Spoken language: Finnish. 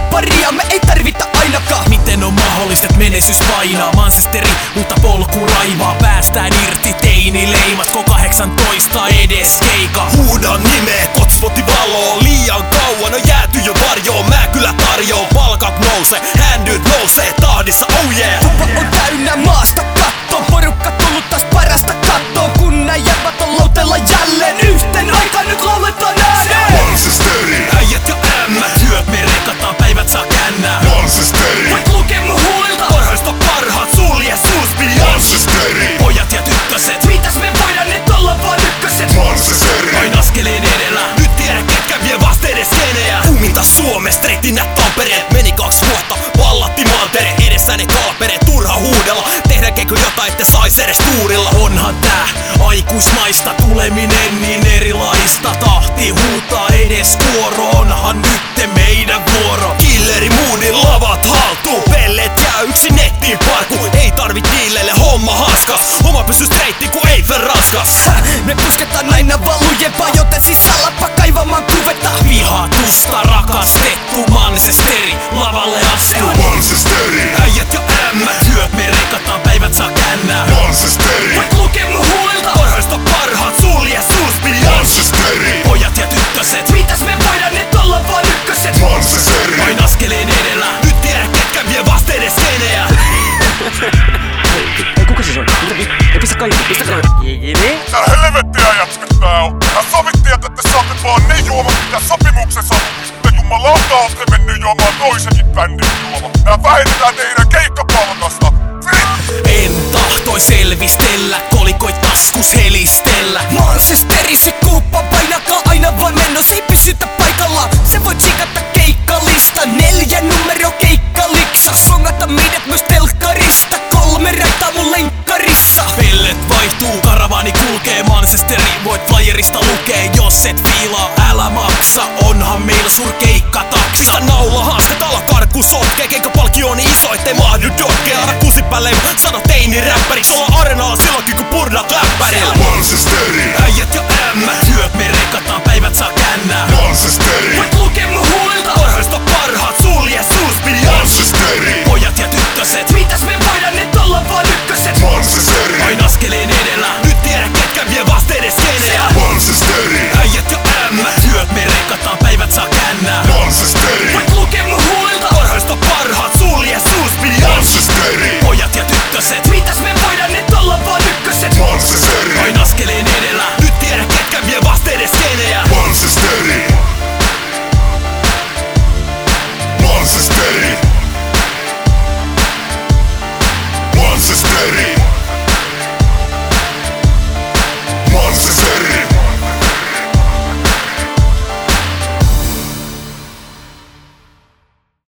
paria me ei tarvita ainakaan. Miten on mahdollista, et menestys painaa? Manchesteri uutta polku raivaa. Päästään irti teinileimat, K18 edes keika. Huudan nimeet, hotspotti valoo. Liian kauan on jääty jo varjoon. Mä kyllä tarjoon, palkat nousee, händyt nousee tahdissa, oh yeah. Kuva on täynnä maasta kattoon. Porukka tullut taas parasta kattoon. Kun nää jäbät on lautella jälleen yhteen aikaan nyt lauletaan ääneen. Manchesteri, äijät ja ämmät, työt me rekataan, päivät saa kännää. Manchesteri, Voit lukee mun huulilta. parhaista parhaat, sulje suuspili. Manchesteri, Pojat ja tyttöset, Mitäs me voidaan nyt olla vaan ykköset? Manchesteri, vain askeleen edellä. nyt tiedä ketkä vie vasta edes skeneä. Kuuminta Suomesta, reitinä Tampereet. Meni 2 vuotta, vallatti maantere. Edessäni kalpereet, turha huudella. Tehdäänkö jotain, ette sais edes tuurilla? Onhan tää aikuismaista tuleminen niin erilaista. Tahti huutaa edes kuoro, onhan nytte meidän vuoro. Killeri moodin lavat haltuu. Pellet jää yksin nettiin parku. Ei tarvit niillelle homma hanskas. Oma pysyy streitti ku Eiffel raskas. Me pusketaan aina valujempaa, joten sisällappa kaivamaan kuvetta. Vihatusta rakastettu Manchesteri, lavalle astuu. Manchesteri, Äijät ja ämmät, työt me rekataan, päivät saa kännää. Manchesteri, Voit lukee mun huulilta. parhaista parhaat, sulje suuspili. Manchesteri, Pojat ja tyttöset, Mitäs me voidaan nyt olla vaan ykköset? Manchesteri, vain askeleen edellä. nyt tiedä ketkä vie vasta edes skeneä. Ei kuka se on? Ei pistä kaikki, pistä kaikki. Tää helvettiä jätskät tää on. Tää sovittiin, että te saatte vaan ne juomat, mitä sopimuksessa on. Sitten jumalauta ootte mennyt juomaan toisenkin bändin juoma. Nää vähennetään teidän keikkapalkasta. En tahtoi selvistellä, kolikoit taskus helistellä. Manchesteri se kuuppa painakaa aina vaan mennos, ei pysytä paikalla. Se voi tsikata keikkalista, 4 numero keikkaliksa. Songata meidät myös telkkarista, 3 raitaa mun lenkkarissa. Pellet vaihtuu, karavaani kulkee, Manchesteri voit flyerista lukee. Jos et fiilaa, älä maksa, onhan meillä surkeikkataksa. Pistä naula haaskat ala karkku sotkee. Keikkapalkki on niin iso, ettei mahdu dokkea. Älä kusipälle, sano teini räppäriksi. Olla arenalla silloinkin kun purnaat läppärillä. Manchesteri, Äijät ja ämmät, työt me rekataan, päivät saa kännää. Manchesteri, Voit lukee mun huulilta. parhaista parhaat,